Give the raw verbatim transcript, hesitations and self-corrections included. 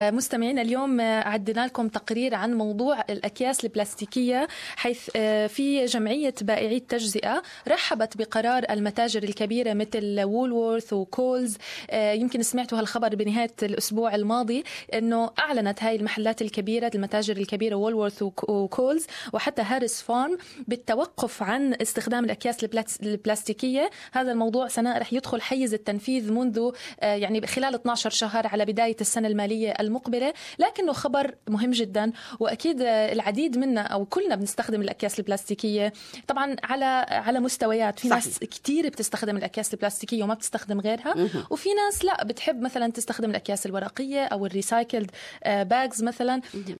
مستمعينا اليوم عدنا لكم تقرير عن موضوع الأكياس البلاستيكية، حيث في جمعية بائعي التجزئة رحبت بقرار المتاجر الكبيرة مثل وولورث وكولز. يمكن سمعتوا هالخبر بنهاية الأسبوع الماضي، أنه أعلنت هاي المحلات الكبيرة المتاجر الكبيرة وولورث وكولز وحتى هاريس فارم بالتوقف عن استخدام الأكياس البلاستيكية. هذا الموضوع سنة رح يدخل حيز التنفيذ منذ يعني خلال اثنا عشر شهر على بداية السنة المالية المقبلة، لكنه خبر مهم جدا. وأكيد العديد منا أو كلنا بنستخدم الأكياس البلاستيكية طبعا على على مستويات. في ناس كتير بتستخدم الأكياس البلاستيكية وما بتستخدم غيرها، وفي ناس لا بتحب مثلا تستخدم الأكياس الورقية أو الريسايكلد باجز مثلا.